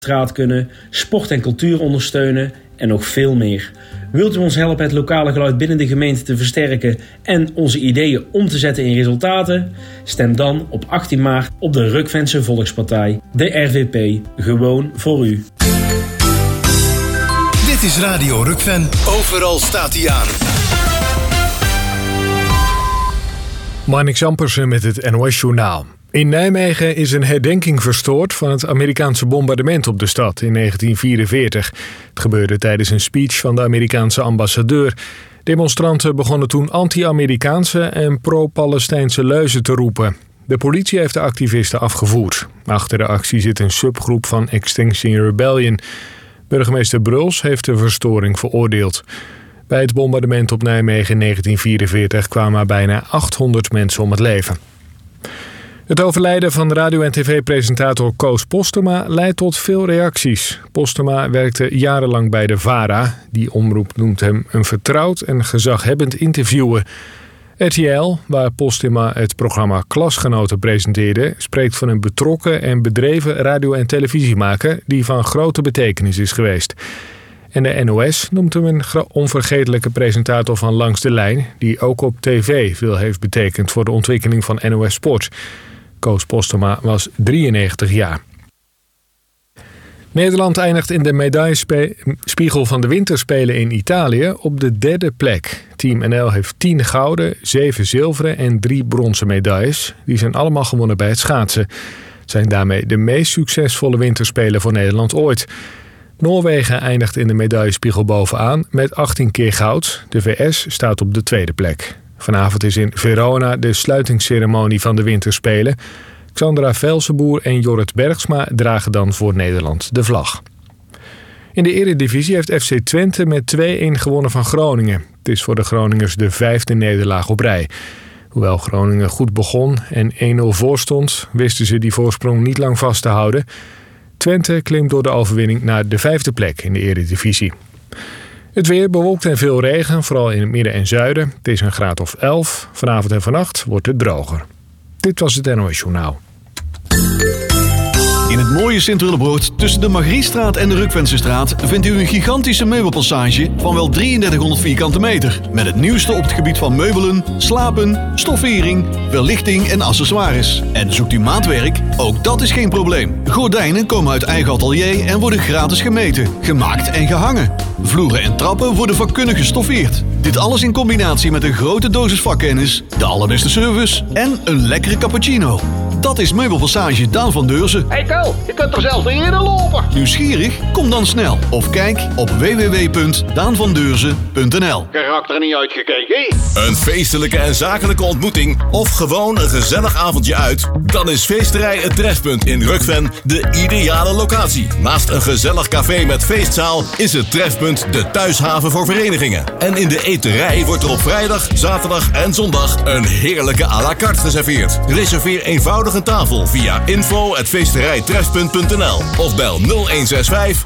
straat kunnen, sport en cultuur ondersteunen en nog veel meer. Wilt u ons helpen het lokale geluid binnen de gemeente te versterken en onze ideeën om te zetten in resultaten? Stem dan op 18 maart op de Rukvense Volkspartij, de RVP, gewoon voor u. Dit is Radio Rukven. Overal staat hij aan. Marnix Ampersen met het NOS-journaal. In Nijmegen is een herdenking verstoord van het Amerikaanse bombardement op de stad in 1944. Het gebeurde tijdens een speech van de Amerikaanse ambassadeur. Demonstranten begonnen toen anti-Amerikaanse en pro-Palestijnse leuzen te roepen. De politie heeft de activisten afgevoerd. Achter de actie zit een subgroep van Extinction Rebellion. Burgemeester Bruls heeft de verstoring veroordeeld. Bij het bombardement op Nijmegen in 1944 kwamen bijna 800 mensen om het leven. Het overlijden van radio- en tv-presentator Koos Postema leidt tot veel reacties. Postema werkte jarenlang bij de VARA. Die omroep noemt hem een vertrouwd en gezaghebbend interviewer. RTL, waar Postema het programma Klasgenoten presenteerde, spreekt van een betrokken en bedreven radio- en televisiemaker die van grote betekenis is geweest. En de NOS noemt hem een onvergetelijke presentator van Langs de Lijn, die ook op tv veel heeft betekend voor de ontwikkeling van NOS Sport. Koos Postema was 93 jaar. Nederland eindigt in de medaillespiegel van de winterspelen in Italië op de 3e plek. Team NL heeft 10 gouden, 7 zilveren en 3 bronzen medailles. Die zijn allemaal gewonnen bij het schaatsen. Het zijn daarmee de meest succesvolle winterspelen voor Nederland ooit. Noorwegen eindigt in de medaillespiegel bovenaan met 18 keer goud. De VS staat op de 2e plek. Vanavond is in Verona de sluitingsceremonie van de winterspelen. Xandra Velsenboer en Jorrit Bergsma dragen dan voor Nederland de vlag. In de Eredivisie heeft FC Twente met 2-1 gewonnen van Groningen. Het is voor de Groningers de 5e nederlaag op rij. Hoewel Groningen goed begon en 1-0 voorstond, wisten ze die voorsprong niet lang vast te houden. Twente klimt door de overwinning naar de 5e plek in de Eredivisie. Het weer bewolkt en veel regen, vooral in het midden en zuiden. Het is een graad of 11. Vanavond en vannacht wordt het droger. Dit was het NOS Journaal. In het mooie Sint-Willebroord tussen de Margriestraat en de Rukvensestraat vindt u een gigantische meubelpassage van wel 3300 vierkante meter. Met het nieuwste op het gebied van meubelen, slapen, stoffering, verlichting en accessoires. En zoekt u maatwerk? Ook dat is geen probleem. Gordijnen komen uit eigen atelier en worden gratis gemeten, gemaakt en gehangen. Vloeren en trappen worden vakkundig gestoffeerd. Dit alles in combinatie met een grote dosis vakkennis, de allerbeste service en een lekkere cappuccino. Dat is Meubelpassage Daan van Deurzen. Hey Ko, je kunt er zelf niet eerder lopen. Nieuwsgierig? Kom dan snel. Of kijk op www.daanvandeurzen.nl. Karakter niet uitgekeken. Een feestelijke en zakelijke ontmoeting of gewoon een gezellig avondje uit? Dan is Feesterij Het Trefpunt in Rukven de ideale locatie. Naast een gezellig café met feestzaal is het Trefpunt de thuishaven voor verenigingen. En in de eterij wordt er op vrijdag, zaterdag en zondag een heerlijke à la carte geserveerd. Reserveer eenvoudig een tafel via info@feesterijtrefpunt.nl of bel 0165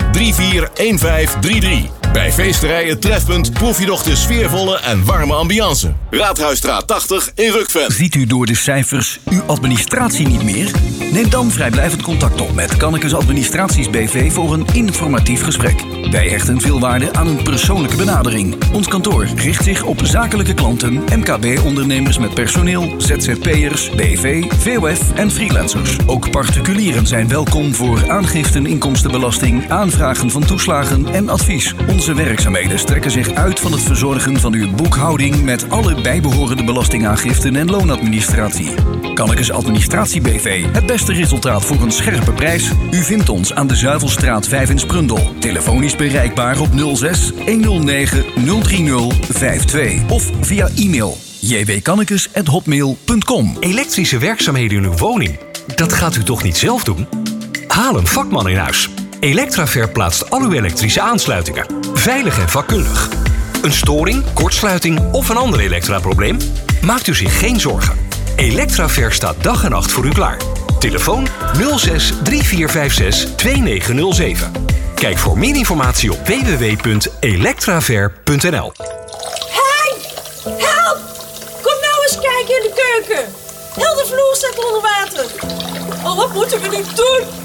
341533. Bij Feesterij Het Trefpunt proef je nog de sfeervolle en warme ambiance. Raadhuisstraat 80 in Rukven. Ziet u door de cijfers uw administratie niet meer? Neem dan vrijblijvend contact op met Kannekes Administraties BV voor een informatief gesprek. Wij hechten veel waarde aan een persoonlijke benadering. Ons kantoor richt zich op zakelijke klanten, MKB-ondernemers met personeel, ZZP'ers, BV, VOF en freelancers. Ook particulieren zijn welkom voor aangiften inkomstenbelasting, aanvragen van toeslagen en advies. Onze werkzaamheden strekken zich uit van het verzorgen van uw boekhouding met alle bijbehorende belastingaangiften en loonadministratie. Kannekes Administratie BV. Het beste resultaat voor een scherpe prijs? U vindt ons aan de Zuivelstraat 5 in Sprundel. Telefonisch bereikbaar op 06 109 030 52 of via e-mail jwkannekes@hotmail.com. Elektrische werkzaamheden in uw woning? Dat gaat u toch niet zelf doen? Haal een vakman in huis. Electraver plaatst al uw elektrische aansluitingen. Veilig en vakkundig. Een storing, kortsluiting of een ander elektraprobleem? Maakt u zich geen zorgen. Electraver staat dag en nacht voor u klaar. Telefoon 06 3456 2907. Kijk voor meer informatie op www.electraver.nl. Hey! Help! Kom nou eens kijken in de keuken. Heel de vloer staat onder water. Oh, wat moeten we nu doen?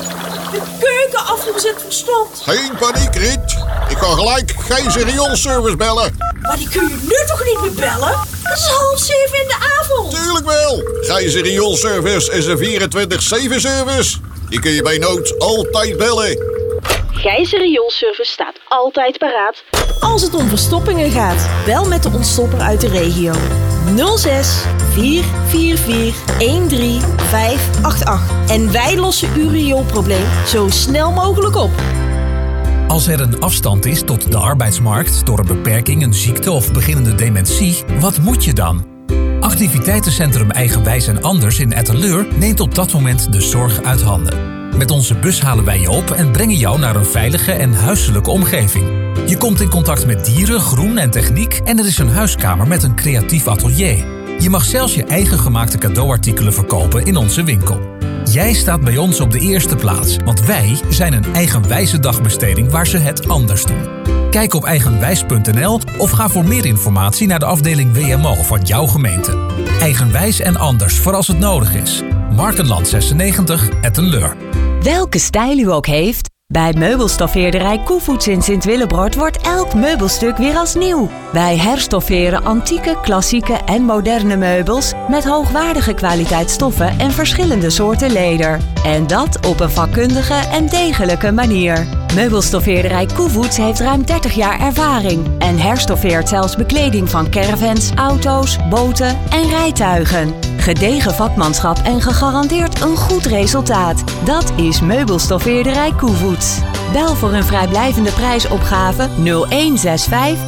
de keuken afgezet verstopt. Geen paniek, Riet. Ik kan gelijk Gijzer rioolservice bellen. Maar die kun je nu toch niet meer bellen? Het is 6:30 in de avond. Tuurlijk wel. Gijzer rioolservice is een 24/7 service. Die kun je bij nood altijd bellen. Gijzer rioolservice staat altijd paraat. Als het om verstoppingen gaat, bel met de ontstopper uit de regio. 06 444 13588. En wij lossen uw rioolprobleem zo snel mogelijk op. Als er een afstand is tot de arbeidsmarkt door een beperking, een ziekte of beginnende dementie, wat moet je dan? Activiteitencentrum Eigenwijs en Anders in Etteleur neemt op dat moment de zorg uit handen. Met onze bus halen wij je op en brengen jou naar een veilige en huiselijke omgeving. Je komt in contact met dieren, groen en techniek en er is een huiskamer met een creatief atelier. Je mag zelfs je eigen gemaakte cadeauartikelen verkopen in onze winkel. Jij staat bij ons op de eerste plaats, want wij zijn een eigenwijze dagbesteding waar ze het anders doen. Kijk op eigenwijs.nl of ga voor meer informatie naar de afdeling WMO van jouw gemeente. Eigenwijs en Anders voor als het nodig is. Markenland 96, Etteleur. Welke stijl u ook heeft, bij meubelstoffeerderij Koevoets in Sint-Willebroord wordt elk meubelstuk weer als nieuw. Wij herstofferen antieke, klassieke en moderne meubels met hoogwaardige kwaliteitsstoffen en verschillende soorten leder. En dat op een vakkundige en degelijke manier. Meubelstoffeerderij Koevoets heeft ruim 30 jaar ervaring en herstoffeert zelfs bekleding van caravans, auto's, boten en rijtuigen. Gedegen vakmanschap en gegarandeerd een goed resultaat. Dat is Meubelstoffeerderij Koevoets. Bel voor een vrijblijvende prijsopgave 0165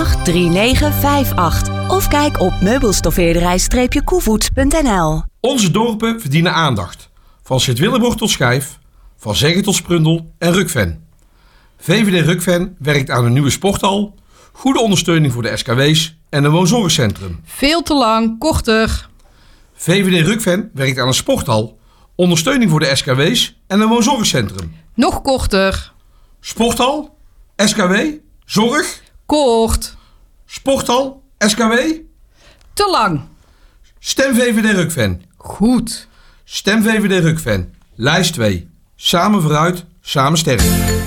383958 of kijk op meubelstoffeerderij-koevoets.nl. Onze dorpen verdienen aandacht. Van Sint-Willebroord tot Schijf, van Zeggen tot Sprundel en Rukven. VVD Rukven werkt aan een nieuwe sporthal, goede ondersteuning voor de SKW's en een woonzorgcentrum. Veel te lang, korter. VVD Rukven werkt aan een sporthal, ondersteuning voor de SKW's en een woonzorgcentrum. Nog korter. Sporthal, SKW, zorg. Kort. Sporthal, SKW. Te lang. Stem VVD Rukven. Goed. Stem VVD Rukven. Lijst 2. Samen vooruit, samen sterk.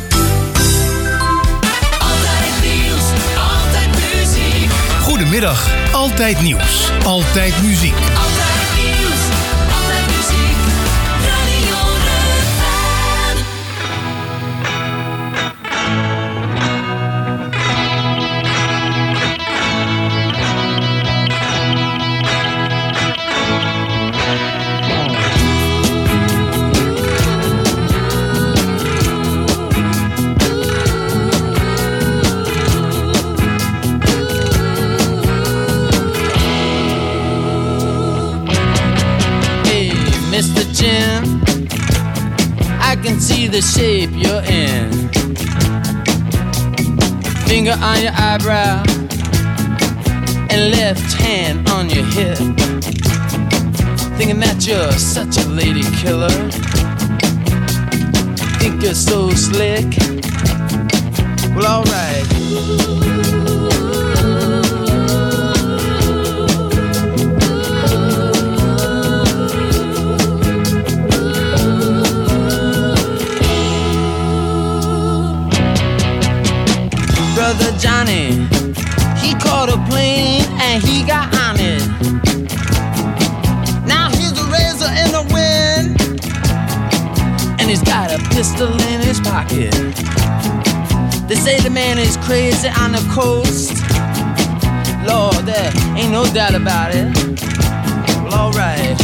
Altijd nieuws, altijd muziek. Goedemiddag, altijd nieuws, altijd muziek. Altijd nieuws, altijd muziek. Radio Rukven. Mr. Jim, I can see the shape you're in. Finger on your eyebrow and left hand on your hip. Thinking that you're such a lady killer. Think you're so slick. Well, alright. Brother Johnny, he caught a plane and he got on it. Now he's a razor in the wind, and he's got a pistol in his pocket. They say the man is crazy on the coast. Lord, there ain't no doubt about it. Well, alright.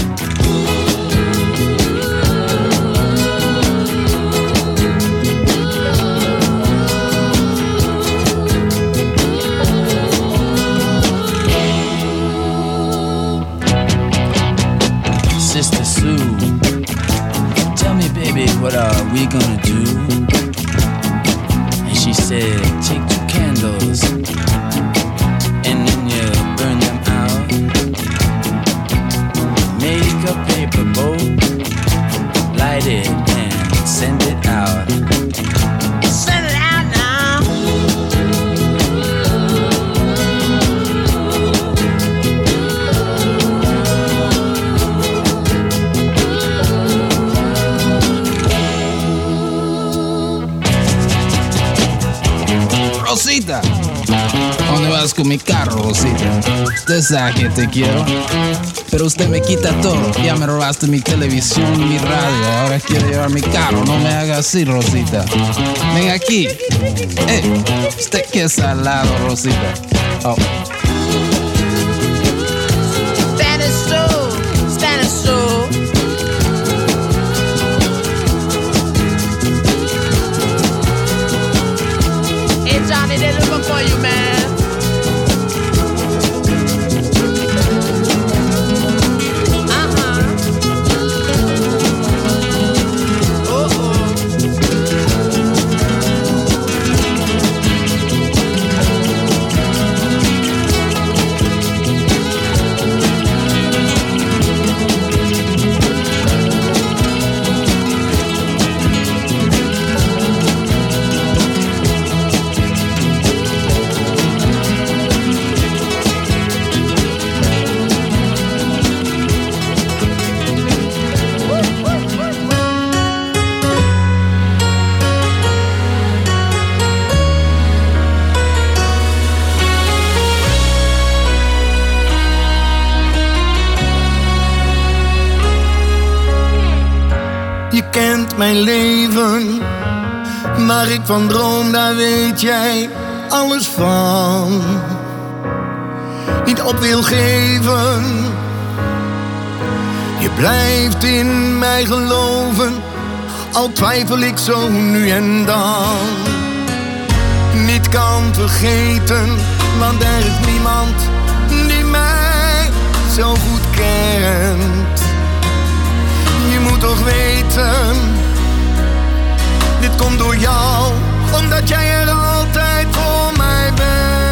Sister Sue, tell me, baby, what are we gonna do? And she said, take 2 candles and then you burn them out. Make a paper boat, light it and send it out. Send it out now. Rosita, ¿dónde vas con mi carro, Rosita? Usted sabe que te quiero, pero usted me quita todo. Ya me robaste mi televisión y mi radio, ahora quiere llevar mi carro. No me haga así, Rosita. Ven aquí. Usted que es salado, Rosita. Oh. Spanish soul. Hey Johnny, they're looking for you, man. Mijn leven, waar ik van droom, daar weet jij alles van. Niet op wil geven, je blijft in mij geloven, al twijfel ik zo nu en dan. Niet kan vergeten, want er is niemand die mij zo goed kent. Je moet toch weten, dit komt door jou, omdat jij er altijd voor mij bent.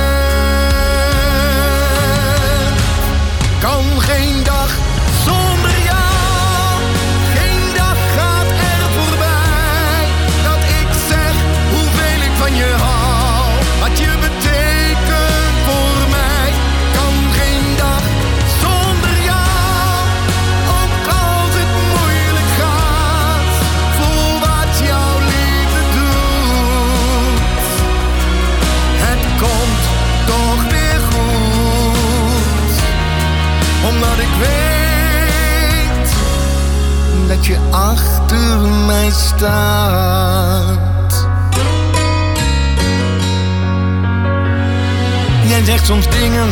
Kan geen dag zonder jou, geen dag gaat er voorbij, dat ik zeg hoeveel ik van je hou, wat je betekent voor mij. Kan geen dag zonder jou, ook als het moeilijk gaat, voel wat jouw liefde doet. Het komt toch weer goed, omdat ik weet dat je achter mij staat. Jij zegt soms dingen,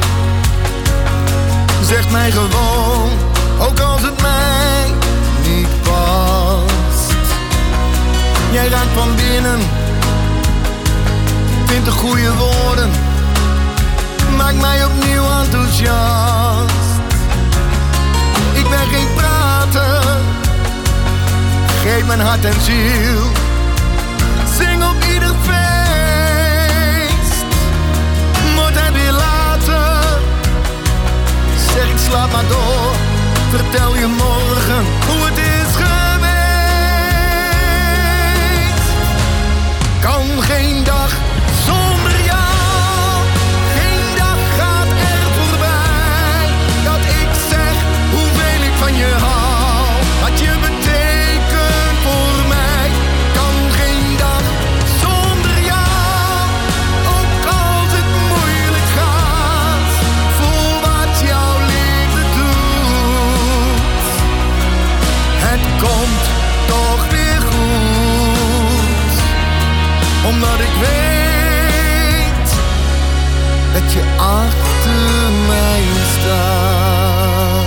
zegt mij gewoon, ook als het mij niet past. Jij raakt van binnen, vindt de goede woorden, maakt mij opnieuw enthousiast. Ik ben geen prater, geef mijn hart en ziel, zing op ieder feest. Wordt het weer later, zeg ik slaap maar door, vertel je morgen hoe het is geweest. Kan geen dag zonder jou, geen dag gaat er voorbij, dat ik zeg hoeveel ik van je hou, wat je betekent voor mij. Kan geen dag zonder jou, ook als het moeilijk gaat, voel wat jouw liefde doet. Het komt toch weer goed, omdat ik weet dat je achter mij staat.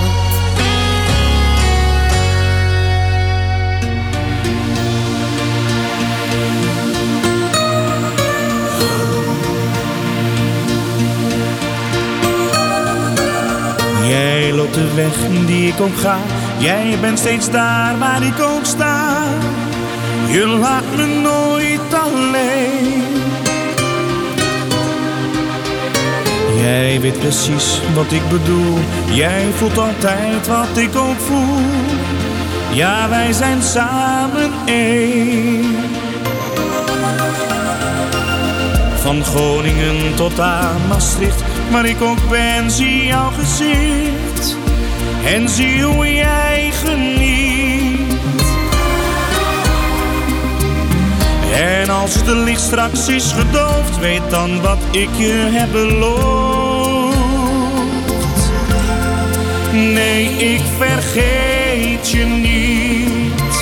Jij loopt de weg die ik ook ga, jij bent steeds daar waar ik ook sta. Je laat me nooit alleen. Jij weet precies wat ik bedoel, jij voelt altijd wat ik ook voel. Ja, wij zijn samen één. Van Groningen tot aan Maastricht, waar ik ook ben, zie jouw gezicht en zie hoe jij geniet. En als het licht straks is gedoofd, weet dan wat ik je heb beloofd. Nee, ik vergeet je niet.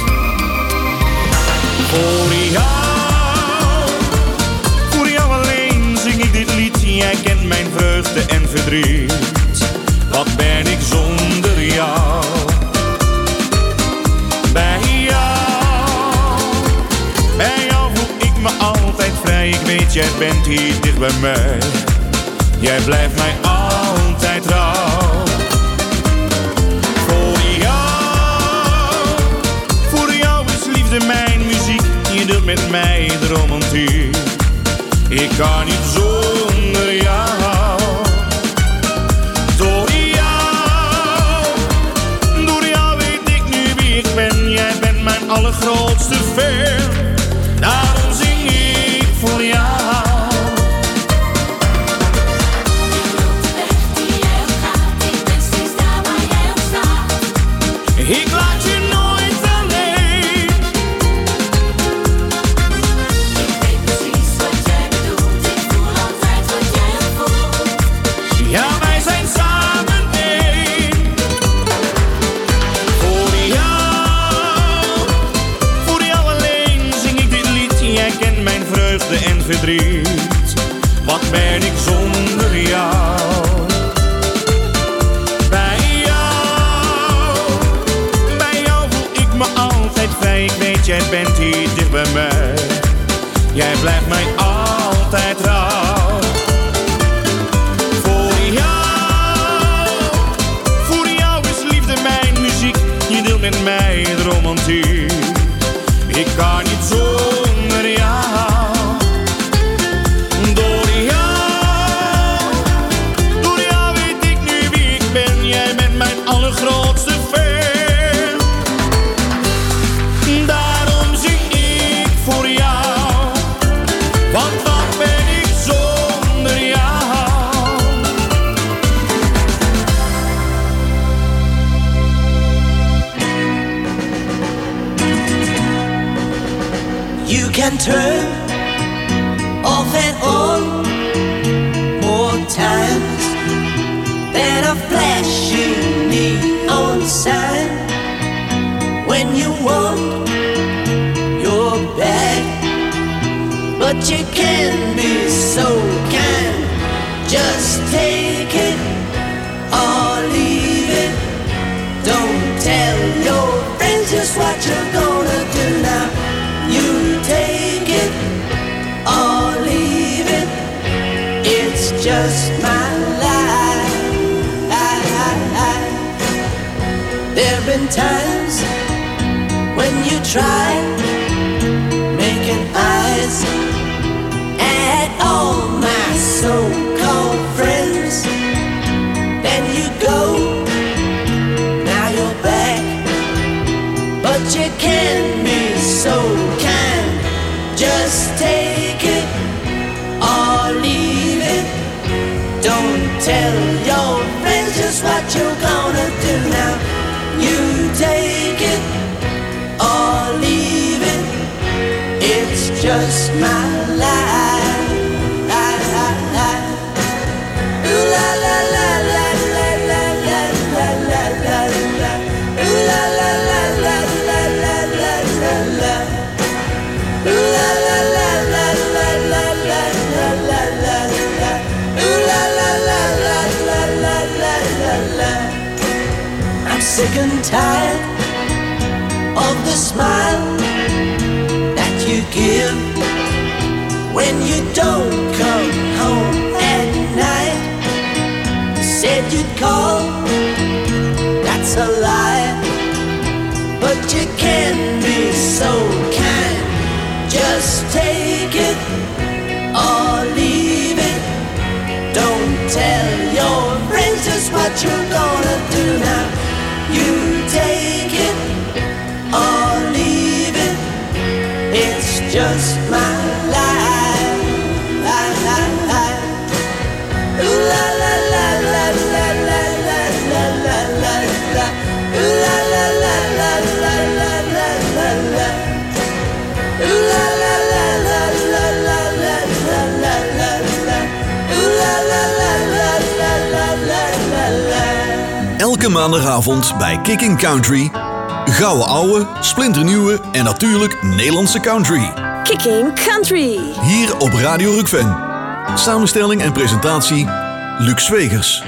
Voor jou alleen zing ik dit lied. Jij kent mijn vreugde en verdriet. Wat ben ik zonder jou? Bij jou voel ik me altijd vrij. Ik weet, jij bent hier dicht bij mij. Jij blijft mij altijd trouw. Voor jou is liefde mijn muziek. Je deelt met mij de romantiek. Ik kan niet zonder jou. Door jou weet ik nu wie ik ben. Jij bent mijn allergrootste fan. Daarom zing ik voor jou. Ik laat je nooit alleen. Ik weet precies wat jij bedoelt. Ik voel altijd wat jij voelt. Ja, wij zijn samen één. Voor jou alleen zing ik dit lied. Jij kent mijn vreugde en verdriet. Wat ben ik zonder jou? Ik weet, jij bent hier dicht bij mij. Jij blijft mij altijd trouw. Voor jou is liefde mijn muziek. Je deelt met mij de romantiek. Ik kan niet zonder jou. Door jou weet ik nu wie ik ben. Jij bent mijn allergrootste fan. Daarom zing ik voor jou, want wat ben ik zonder jou? You can turn off and on more times than a flashing neon sign. When you want your back, but you can be so kind. Just take it or leave it. Don't tell your friends just what you're gonna do now. You take it or leave it. It's just my life. There've been times when you try making eyes at all my so-called friends. Then you go, now you're back, but you can be so kind. Just take it or leave it. Don't tell your friends just what you're gonna do now. You take it or leave it. It's just my life. Ooh la la la la la la la la la la la. Ooh la la la la la la la la la. Ooh la la la la la la la la la la. Ooh la la la la la la la la la. I'm sick and tired of the smile that you give when you don't come home at night. You said you'd call, that's a lie, but you can be so kind. Just take it or leave it. Don't tell your friends just what you're gonna do now. You take it or leave it. It's just my life. Ooh la la la la la la la la la la la. Ooh la la la la la la la la la. Ooh la la la Iedere maandagavond bij Kicking Country. Gouden ouwe, splinternieuwe en natuurlijk Nederlandse country. Kicking Country. Hier op Radio Rukven. Samenstelling en presentatie Luc Zwegers.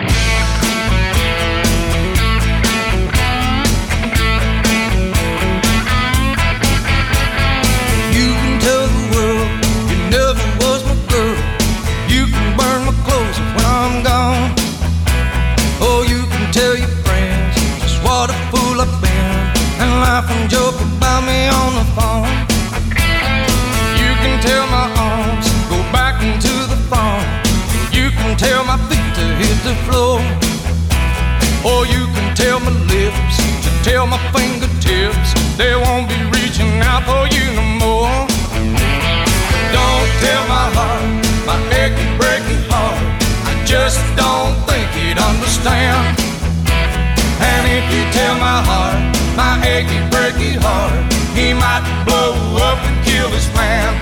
Laugh and joke about me on the phone. You can tell my arms go back into the phone. You can tell my feet to hit the floor. Or you can tell my lips to tell my fingertips they won't be reaching out for you no more. Don't tell my heart, my achy breaky heart, I just don't think he'd understand. And if you tell my heart, my achy breaky heart, he might blow up and kill this man.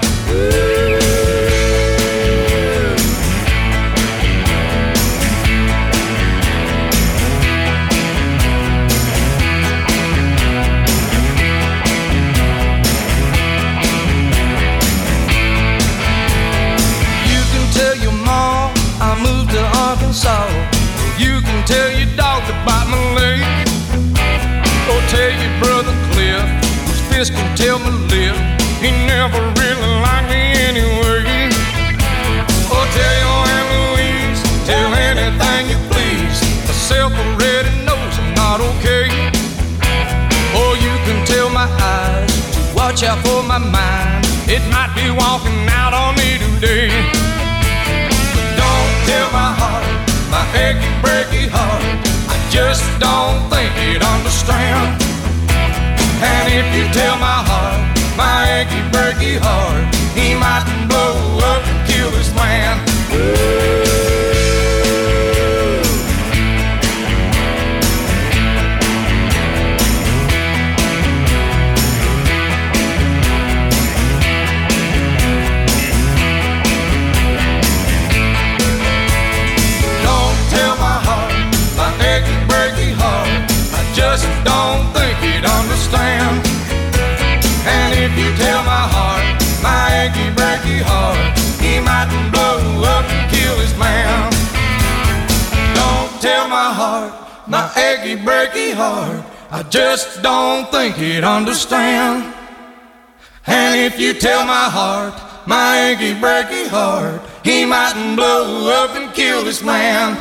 You can tell your mom I moved to Arkansas. You can tell your dog to bite my leg. Or tell your brother Cliff, whose fist can tell my lip, he never really liked me anyway. Or tell your Aunt Louise, tell anything you please, myself already knows I'm not okay. Or you can tell my eyes to watch out for my mind, it might be walking out on me today. But don't tell my heart, my achy breaky heart, I just don't think he'd understand. And if you tell my heart, my achy breaky heart, he might blow up and kill this man. Don't tell my heart, my achy breaky heart, I just don't think he'd understand. And if you tell my heart, my achy breaky heart, he might blow up and kill his man. Don't tell my heart, my achy breaky heart, I just don't think he'd understand. And if you tell my heart, my achy breaky heart, he might blow up and kill this man.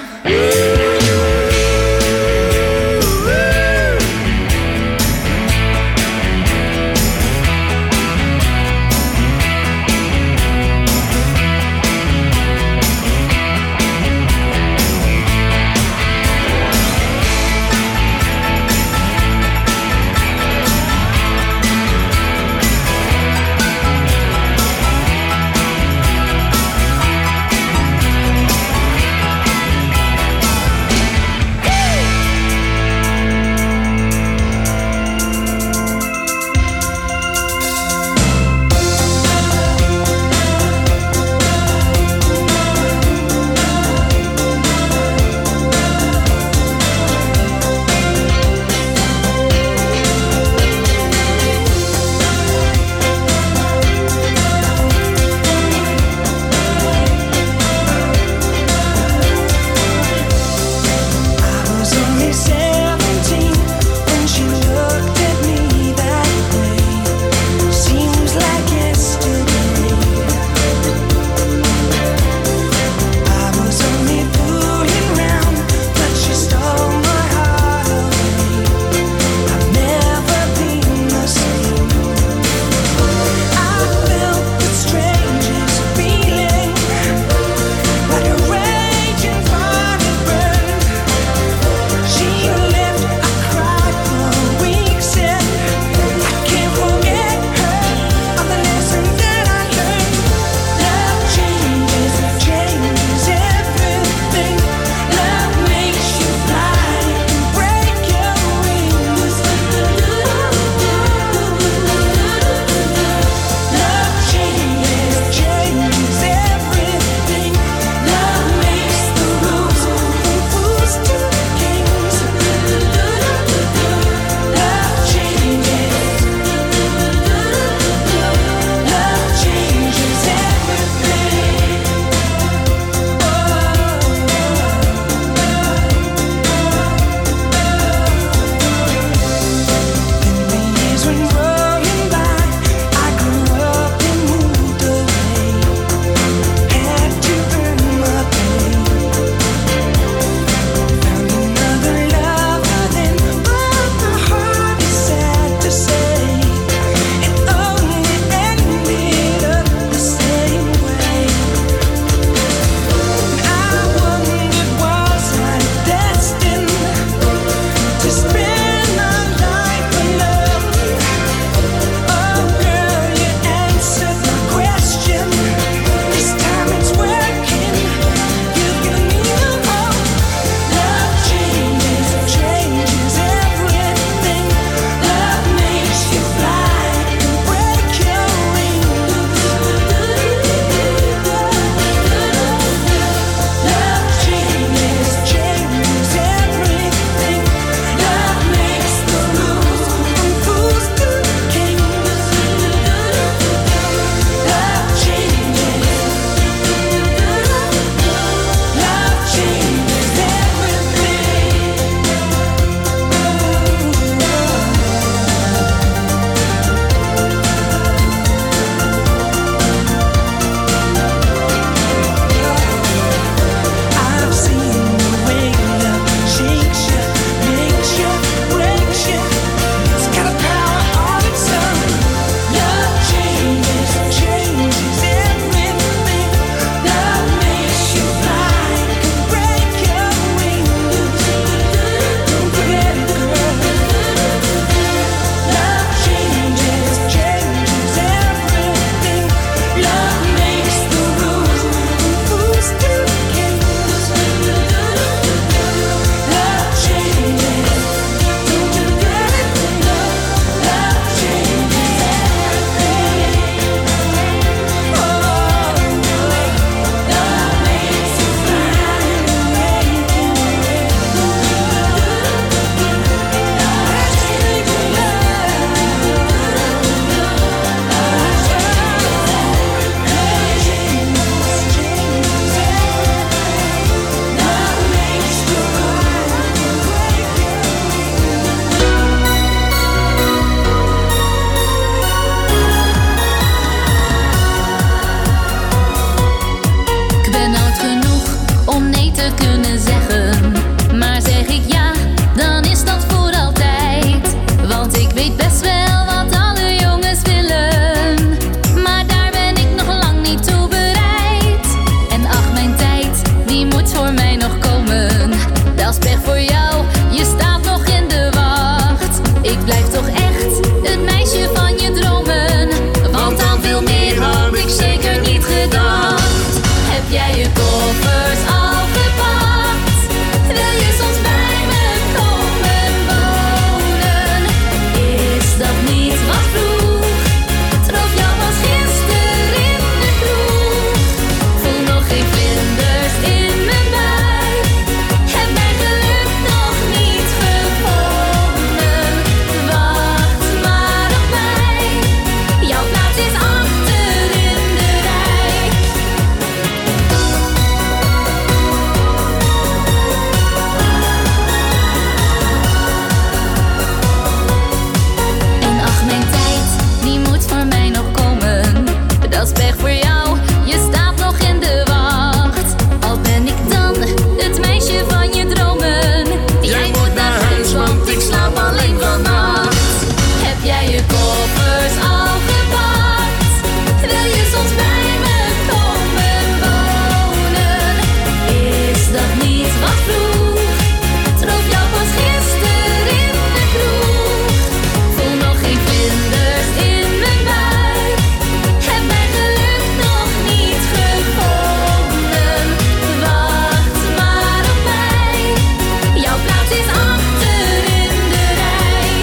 Dat is pech voor jou, je staat nog in de wacht. Al ben ik dan het meisje van je dromen. Jij moet naar huis, want ik slaap alleen vannacht. Heb jij je koffers al gepakt? Wil je soms bij me komen wonen? Is dat niet wat vroeg? Trof jou pas gisteren in de kroeg. Voel nog geen vlinders in mijn buik. Heb mijn geluk nog niet gevonden. Wacht maar op mij. Jouw plaats is achter in de rij.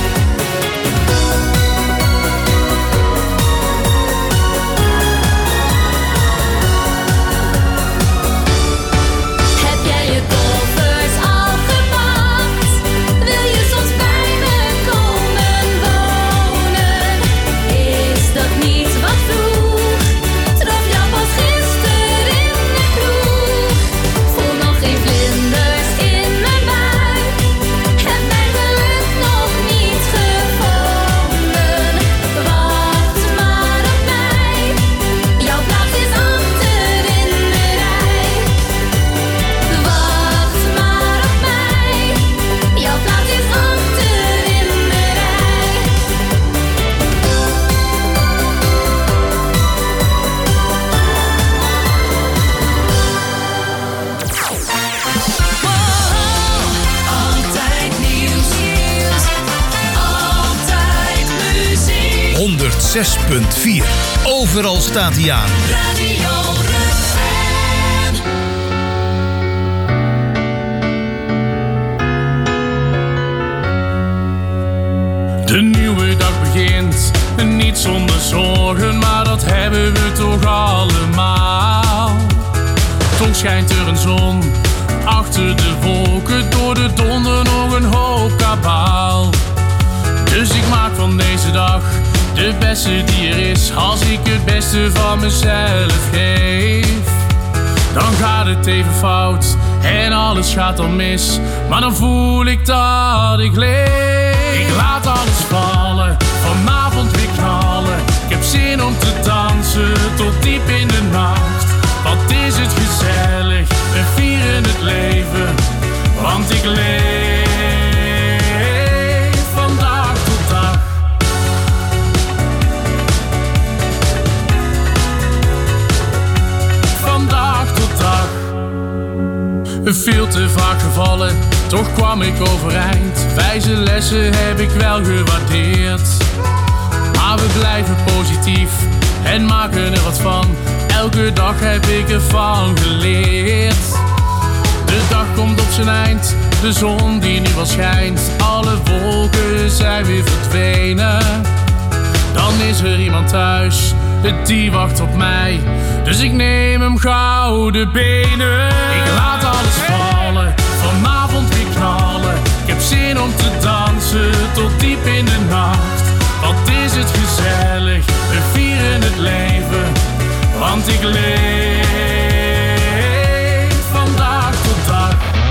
Heb jij je koffers al gepakt? Wil je soms bij me komen wonen? Is dat niet wat vroeg? Trof jou pas gisteren in de kroeg. Voel nog geen vlinders in mijn buik. Heb mijn geluk nog niet gevonden. Wacht maar op mij. Jouw plaats is achter in de rij. Wacht maar op mij. Jouw plaats is achter in de rij. 106.4. Overal staat hij aan. De nieuwe dag begint, niet zonder zorgen, maar dat hebben we toch allemaal. Toch schijnt er een zon achter de wolken, door de donder nog een hoop kabaal. Dus ik maak van deze dag de beste die er is. Als ik het beste van mezelf geef, dan gaat het even fout en alles gaat dan mis. Maar dan voel ik dat ik leef. Ik laat alles vallen, vanavond weer knallen. Ik heb zin om te dansen tot diep in de nacht. Wat is het gezellig, we vieren het leven. Want ik leef van dag tot dag. Van dag tot dag. Veel te vaak gevallen, toch kwam ik overeind. Wijze lessen heb ik wel gewaardeerd. Maar we blijven positief en maken er wat van. Elke dag heb ik ervan geleerd. De dag komt op zijn eind, de zon die nu wel schijnt. Alle wolken zijn weer verdwenen. Dan is er iemand thuis, die wacht op mij. Dus ik neem hem gauw de benen. Ik laat alles vallen, vanavond weer knallen. Ik heb zin om te dansen tot diep in de nacht. Wat is het gezellig, we vieren het leven. Want ik leef van dag tot dag.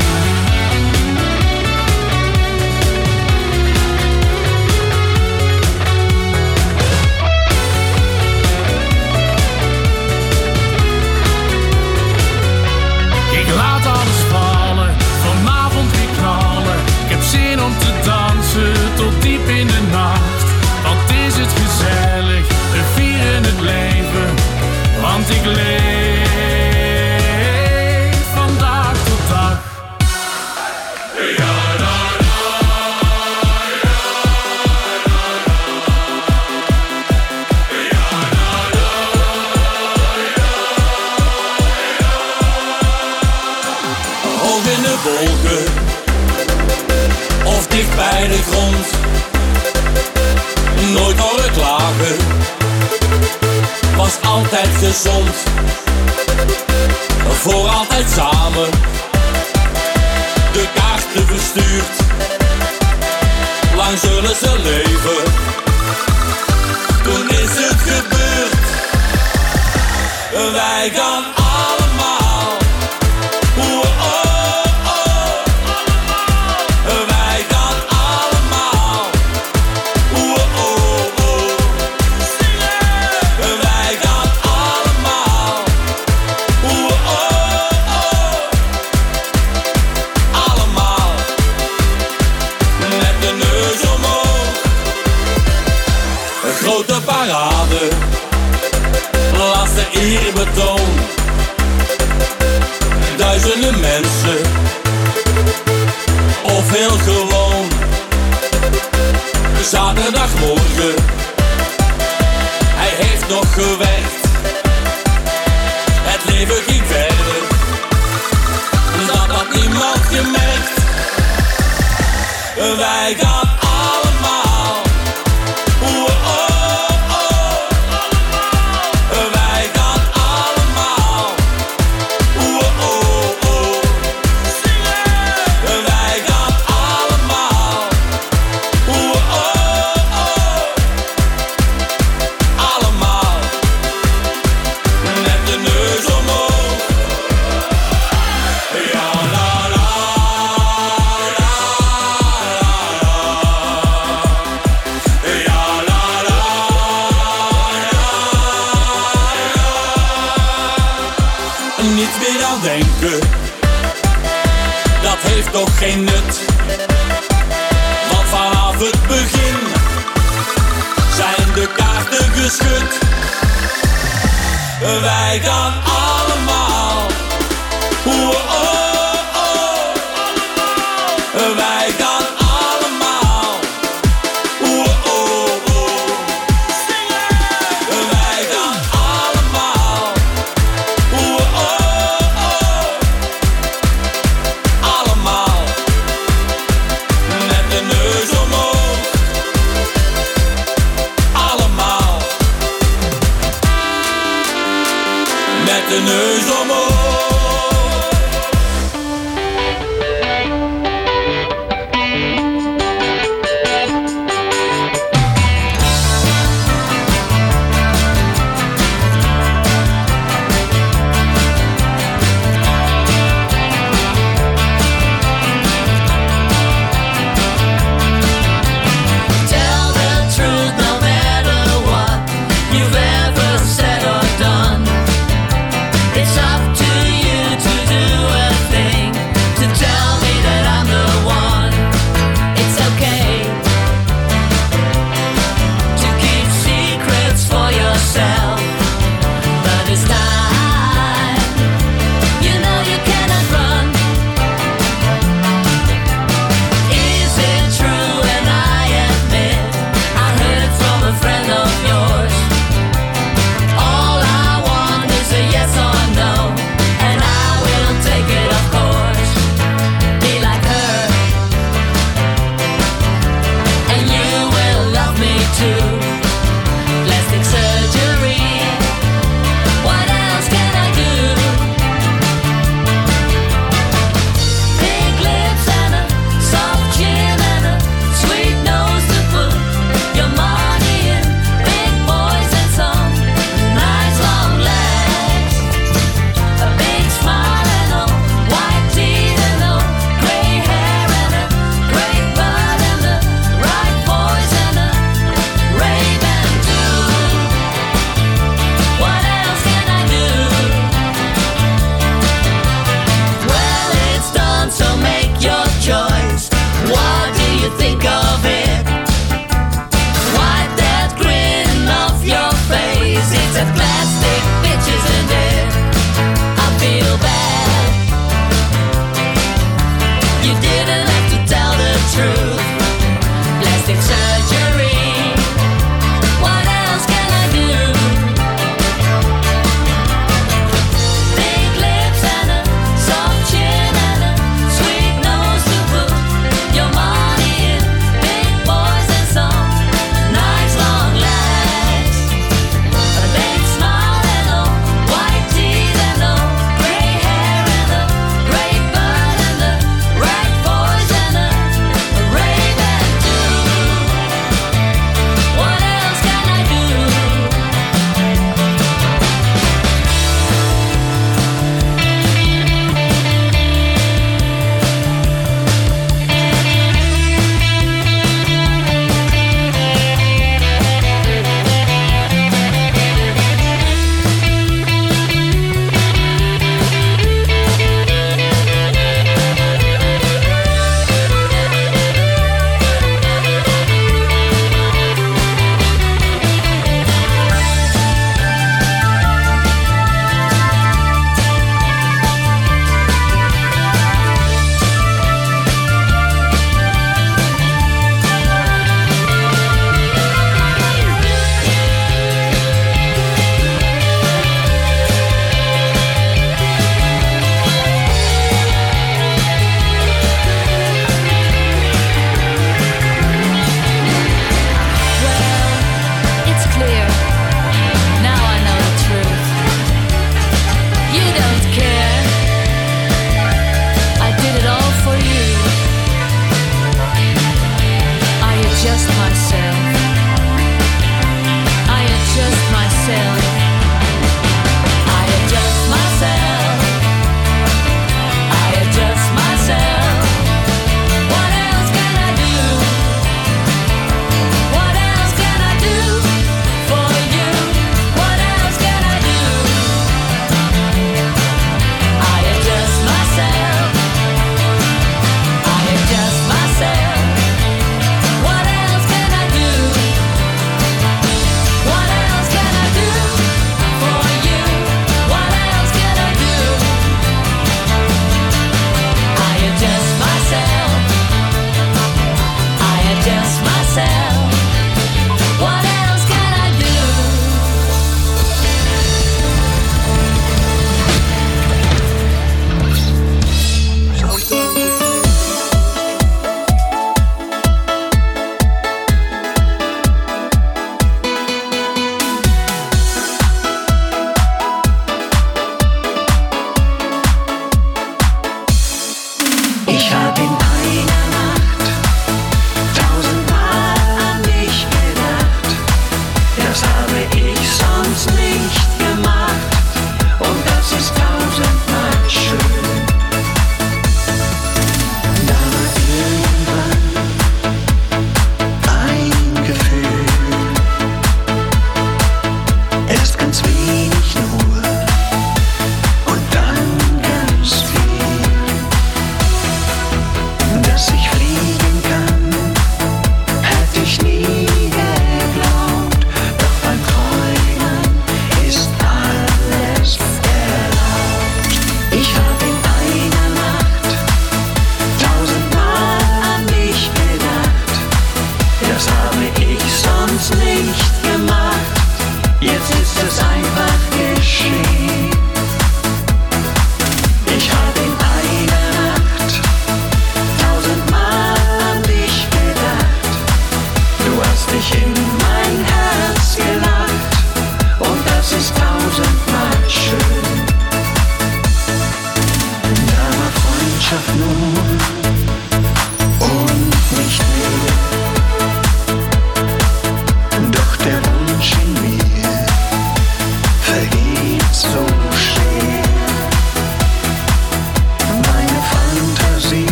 Ik laat alles vallen, vanavond weer knallen. Ik heb zin om te dansen tot diep in de nacht. Wat is het gezellig, we vieren het leven. Want ik leef van dag tot dag. Hoog in de wolken of dicht bij de grond. Nooit horen klagen, was altijd gezond. Voor altijd samen, de kaarten verstuurd. Lang zullen ze leven, toen is het gebeurd. Wij gaan allemaal, oh, oh, oh. Wij gaan allemaal, oh, oh, oh. Wij gaan niet meer aan denken. Dat heeft toch geen nut. Want vanaf het begin zijn de kaarten geschud. Wij gaan allemaal. Wij gaan allemaal. Wij gaan allemaal. Allemaal. Met de neus omhoog. Allemaal. Met de neus omhoog. Tell the truth no matter what you've ever said or done. It's up to you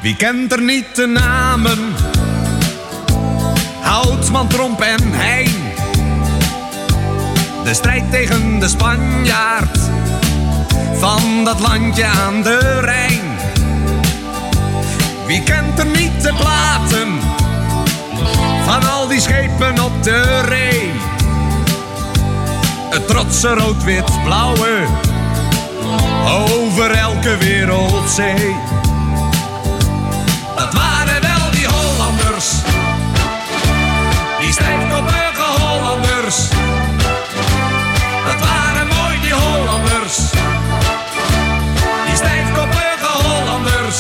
Wie kent er niet de namen? Houtman, Tromp en Heijn. De strijd tegen de Spanjaard van dat landje aan de Rijn. Wie kent er niet de platen van al die schepen op de Ree? Het trotse rood-wit-blauwe over elke wereldzee. Dat waren wel die Hollanders, die stijfkoppige Hollanders. Dat waren mooi die Hollanders, die stijfkoppige Hollanders.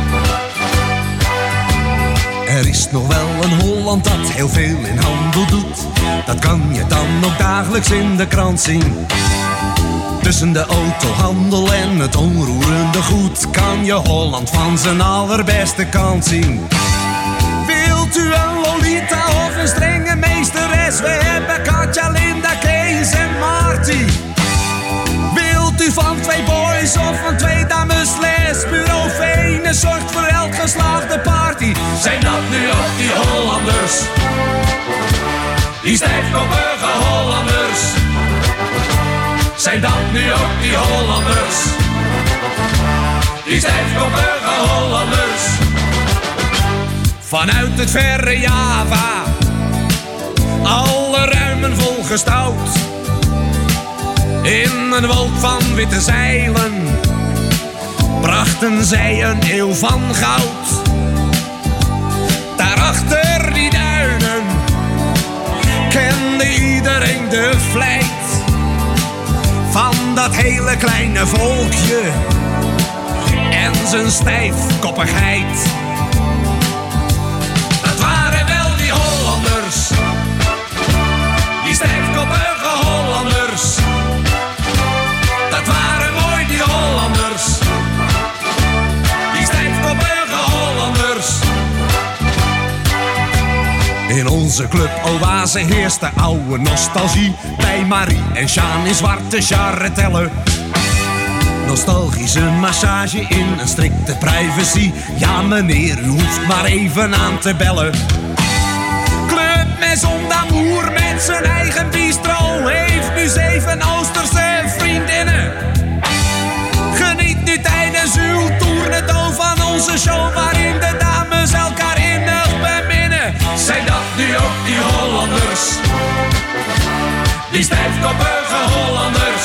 Er is nog wel een Holland dat heel veel in handel doet. Dat kan je dan ook dagelijks in de krant zien. Tussen de autohandel en het onroerende goed kan je Holland van zijn allerbeste kant zien. Wilt u een Lolita of een strenge meesteres? We hebben Katja, Linda, Kees en Marty. Wilt u van 2 boys of van 2 dames les? Bureau Venus zorgt voor elk geslaagde party. Zijn dat nu ook die Hollanders? Die stijfkoppige Hollanders. Zijn dat nu ook die Hollanders? Die stijfkoppige Hollanders. Vanuit het verre Java, alle ruimen volgestouwd. In een wolk van witte zeilen brachten zij een eeuw van goud. Daarachter die duinen kende iedereen de vlijt van dat hele kleine volkje en zijn stijfkoppigheid. Dat waren wel die Hollanders, die stijfkoppige Hollanders. Dat waren mooi die Hollanders, die stijfkoppige Hollanders. In onze club Oase heerst de oude nostalgie. Bij Marie en Sjaan in zwarte charretellen. Nostalgische massage in een strikte privacy. Ja meneer, u hoeft maar even aan te bellen. Club Maison d'Amour met zijn eigen bistro heeft nu 7 Oosterse vriendinnen. Geniet nu tijdens uw tournedo van onze show waarin de dames elkaar innig beminnen. Zijn dat nu ook die Hollanders? Die stijfkoppige Hollanders.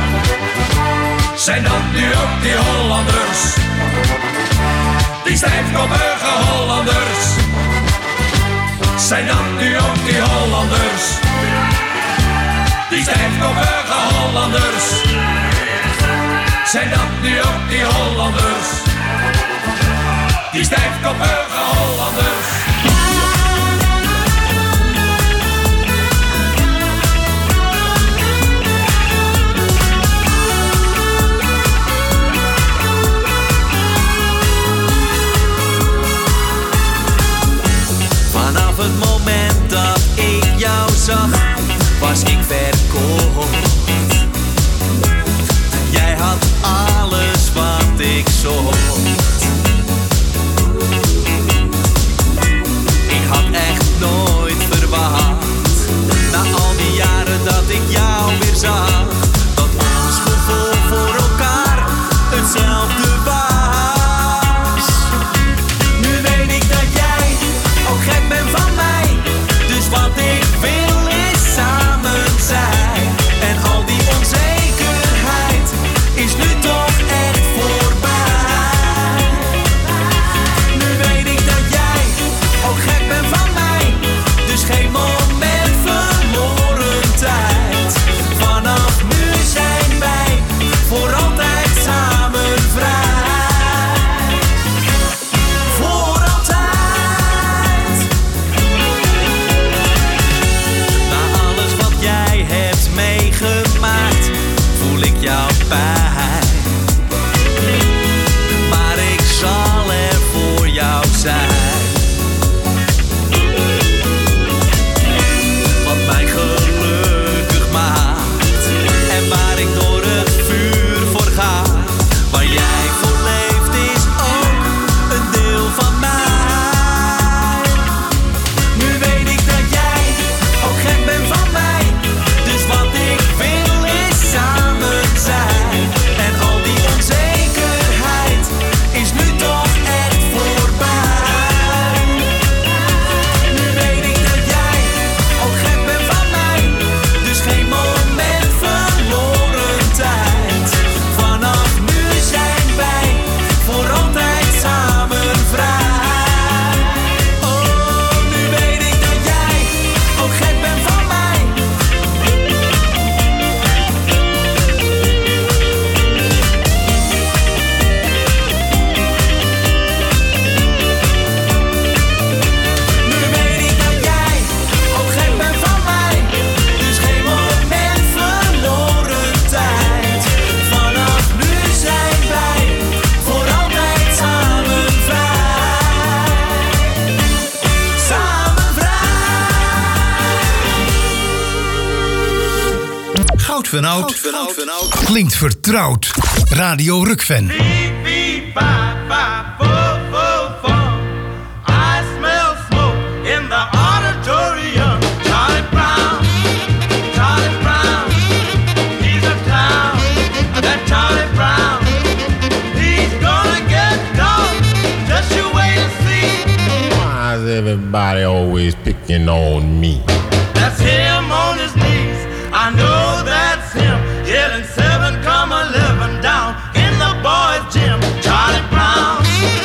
Zijn dat nu ook die Hollanders? Die stijfkoppige Hollanders. Zijn dat nu ook die Hollanders? Die stijfkoppige Hollanders. Zijn dat nu ook die Hollanders? Die stijfkoppige Hollanders. Vanaf het moment dat ik jou zag, was ik verkocht. Jij had alles wat ik zocht. Ik had echt nooit verwacht, na al die jaren dat ik jou weer zag, dat ons gevoel voor elkaar hetzelfde was. Nu weet ik dat jij ook gek bent van mij, dus wat ik wil is samen zijn. En al die onzekerheid is nu toch echt voorbij. Nu weet ik dat jij ook gek bent van mij, dus geen moment verloren tijd. Vanaf nu zijn wij voor altijd samen vrij. Voor altijd. Na alles wat jij hebt meegemaakt, voel ik jouw pijn. Maar ik zal er voor jou zijn. Wat mij gelukkig maakt en waar ik door het vuur voor ga. Waar jij voor leeft is ook een deel van oud. Klinkt vertrouwd. Radio Rukven. I smell smoke in the auditorium. Charlie Brown, he's a clown. That Charlie Brown, he's gonna get caught. Just you wait and see. Why is everybody always picking on me? That's him on his knees. I know that's him. Yelling 7,11 down in the boys' gym. Charlie Brown,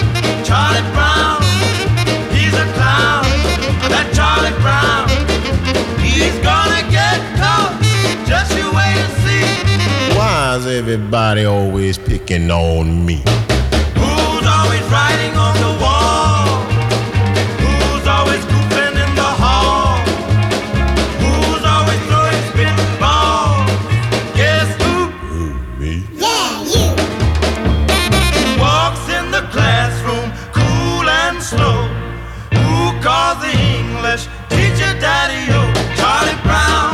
he's a clown. That Charlie Brown, he's gonna get caught. Just you wait and see. Why is everybody always picking on me? Who's always writing on the wall? Who's always goofing in the hall? Who's always throwing spinning balls? Guess who? Me. Yeah, you. Walks in the classroom, cool and slow. Who calls the English teacher daddy-o? Charlie Brown,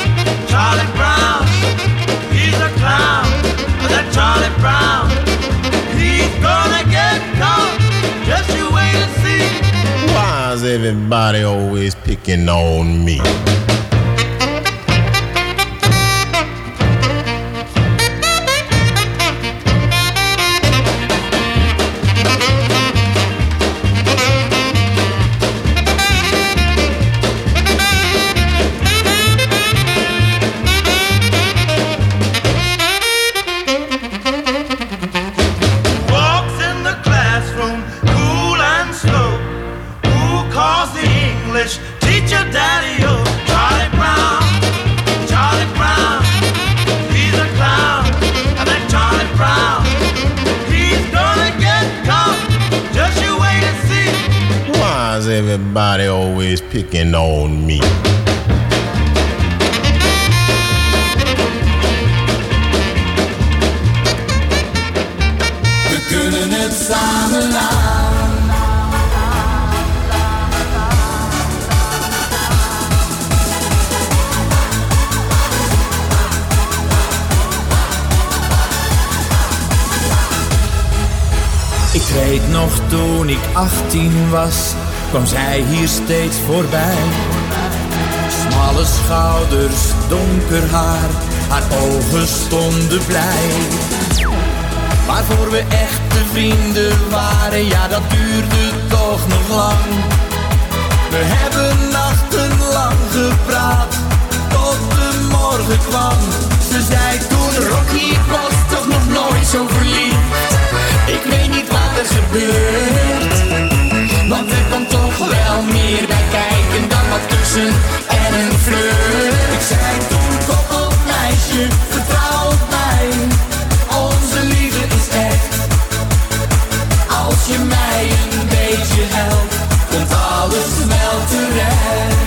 he's a clown. That Charlie Brown, he's gonna get caught. Just you wait and see. Why is everybody always picking on me? Walks in the classroom, cool and slow. Who calls the English teacher daddy-o? Charlie Brown, he's a clown. That Charlie Brown, he's gonna get caught. Just you wait and see. Why is everybody always picking on me? We kunnen het samen aan. Ik weet nog toen ik 18 was, kwam zij hier steeds voorbij. Smalle schouders, donker haar, haar ogen stonden blij. Waarvoor we echte vrienden waren, ja dat duurde toch nog lang. We hebben nachtenlang gepraat, tot de morgen kwam. Ze zei toen, Rocky, ik was toch nog nooit zo verliefd. Ik weet niet wat er gebeurt, want er komt toch wel meer bij kijken dan wat tussen en een flirt. Ik zei toen, kom op meisje, vertrouw op mij, onze liefde is echt. Als je mij een beetje helpt, komt alles wel terecht.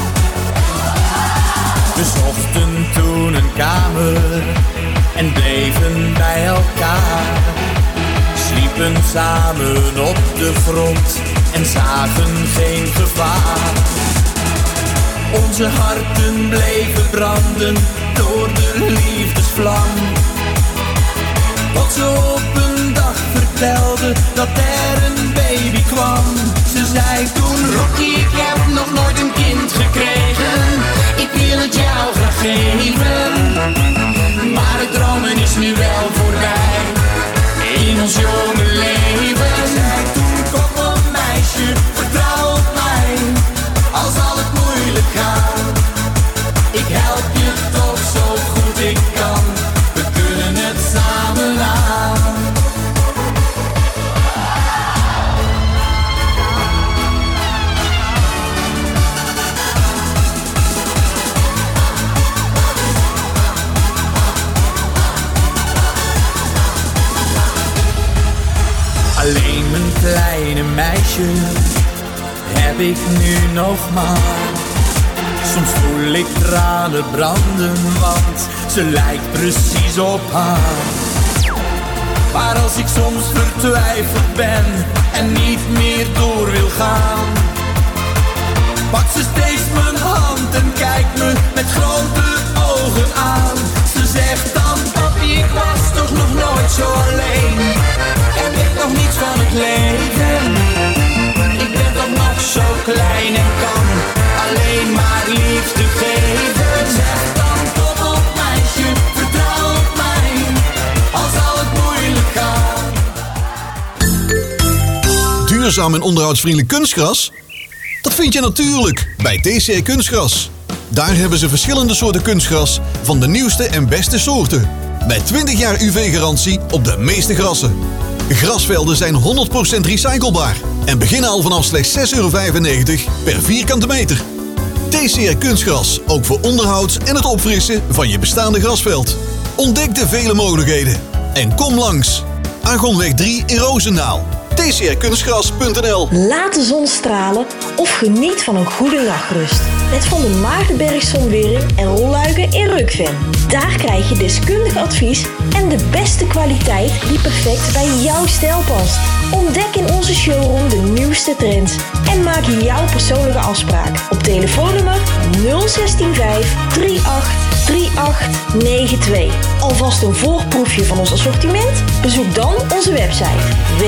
We zochten toen een kamer en bleven bij elkaar. Sliepen samen op de grond en zagen geen gevaar. Onze harten bleven branden door de liefdesvlam. Tot ze op een dag vertelde dat er een baby kwam. Ze zei toen, Rocky, ik heb nog nooit een kind gekregen. Ik wil het jou graag geven, maar het dromen is nu wel voorbij. In ons jonge leven. Zij toen, kom op meisje, vertrouw op mij. Al zal het moeilijk gaan, ik help je toch zo goed ik kan. We kunnen het samen aan. Alleen mijn kleine meisje heb ik nu nog maar. Soms voel ik tranen branden, want ze lijkt precies op haar. Maar als ik soms vertwijfeld ben en niet meer door wil gaan, pakt ze steeds mijn hand en kijkt me met grote ogen aan. Zeg dan papi, ik was toch nog nooit zo alleen. Heb ik nog niets van het leven. Ik ben toch nog zo klein en kan alleen maar liefde geven. Zeg dan kom op meisje, vertrouw op mij, al zal het moeilijk gaan. Duurzaam en onderhoudsvriendelijk kunstgras? Dat vind je natuurlijk bij TCR Kunstgras. Daar hebben ze verschillende soorten kunstgras van de nieuwste en beste soorten. Met 20 jaar UV-garantie op de meeste grassen. Grasvelden zijn 100% recyclebaar en beginnen al vanaf slechts €6,95 per vierkante meter. TCR Kunstgras, ook voor onderhoud en het opfrissen van je bestaande grasveld. Ontdek de vele mogelijkheden en kom langs. Argonweg 3 in Roosendaal. tcrkunstgras.nl. Laat de zon stralen of geniet van een goede nachtrust. Met Van der Maagdenberg Zonwering en rolluiken in Rukven. Daar krijg je deskundig advies en de beste kwaliteit die perfect bij jouw stijl past. Ontdek in onze showroom de nieuwste trends en maak jouw persoonlijke afspraak op telefoonnummer 016 38 3892. Alvast een voorproefje van ons assortiment? Bezoek dan onze website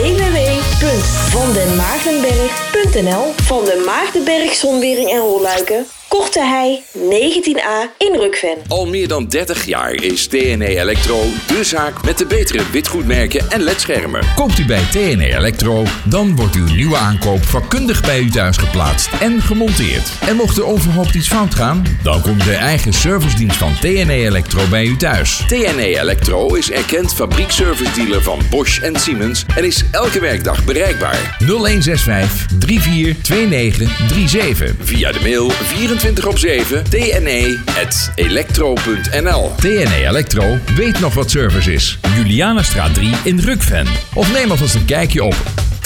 www.vandenmaagdenberg.nl. Van den Maagdenberg Zonwering en rolluiken, Korte Hei 19a in Rukven. Al meer dan 30 jaar is TNE Electro de zaak met de betere witgoedmerken en ledschermen. Koopt u bij TNE Electro, dan wordt uw nieuwe aankoop vakkundig bij u thuis geplaatst en gemonteerd. En mocht er onverhoopt iets fout gaan, dan komt de eigen servicedienst van TNE Electro bij u thuis. TNE Electro is erkend fabriekservice-dealer van Bosch en Siemens en is elke werkdag bereikbaar. 0165 342937. Via de mail 24/7 tne@electro.nl. TNE Electro weet nog wat service is. Julianastraat 3 in Rukven. Of neem alvast een kijkje op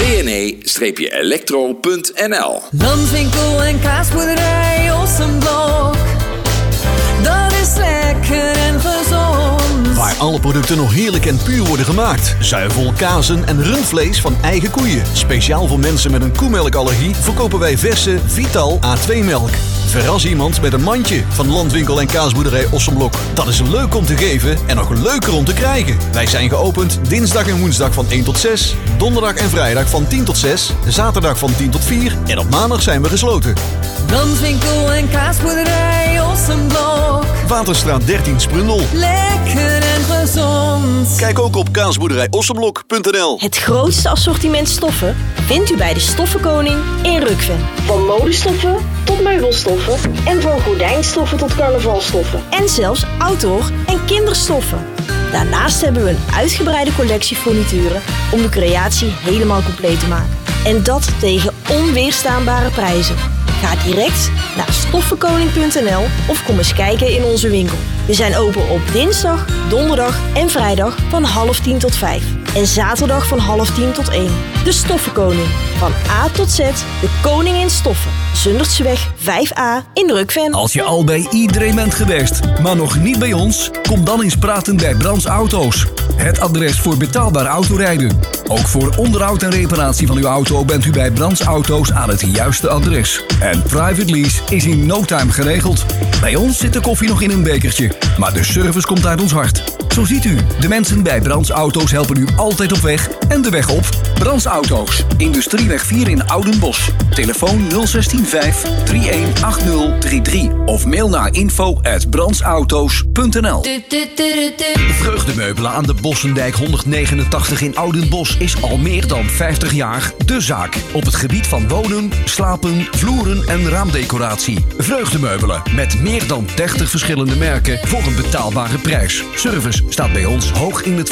tne-electro.nl. Landwinkel en kaasboerderij Ossenblok. Dat is lekker en gezond. Waar alle producten nog heerlijk en puur worden gemaakt. Zuivel, kazen en rundvlees van eigen koeien. Speciaal voor mensen met een koemelkallergie verkopen wij verse Vital A2-melk. Verras iemand met een mandje van Landwinkel en kaasboerderij Ossenblok. Dat is leuk om te geven en nog leuker om te krijgen. Wij zijn geopend dinsdag en woensdag van 1 tot 6. Donderdag en vrijdag van 10 tot 6. Zaterdag van 10 tot 4. En op maandag zijn we gesloten. Landwinkel en kaasboerderij Ossenblok. Waterstraat 13 Sprundel. Lekker en gezond. Kijk ook op kaasboerderijossenblok.nl. Het grootste assortiment stoffen vindt u bij de Stoffenkoning in Rukven. Van modestoffen tot meubelstoffen en van gordijnstoffen tot carnavalstoffen. En zelfs outdoor- en kinderstoffen. Daarnaast hebben we een uitgebreide collectie furnituren om de creatie helemaal compleet te maken. En dat tegen onweerstaanbare prijzen. Ga direct naar stoffenkoning.nl of kom eens kijken in onze winkel. We zijn open op dinsdag, donderdag en vrijdag van 9:30 tot 5. En zaterdag van 9:30 tot 1. De Stoffenkoning. Van A tot Z, de koning in stoffen. Zundertseweg 5A in Rukven. Als je al bij iedereen bent geweest, maar nog niet bij ons, kom dan eens praten bij Brands Auto's. Het adres voor betaalbaar autorijden. Ook voor onderhoud en reparatie van uw auto bent u bij Brands Auto's aan het juiste adres. En private lease is in no time geregeld. Bij ons zit de koffie nog in een bekertje, maar de service komt uit ons hart. Zo ziet u, de mensen bij Brands Auto's helpen u altijd op weg en de weg op. Brands Auto's, Industrieweg 4 in Oudenbosch. Telefoon 016 318033 of mail naar info@brandsauto's.nl. Vreugdemeubelen aan de Bossendijk 189 in Oudenbosch is al meer dan 50 jaar de zaak. Op het gebied van wonen, slapen, vloeren en raamdecoratie. Vreugdemeubelen met meer dan 30 verschillende merken voor een betaalbare prijs. Service staat bij ons hoog in het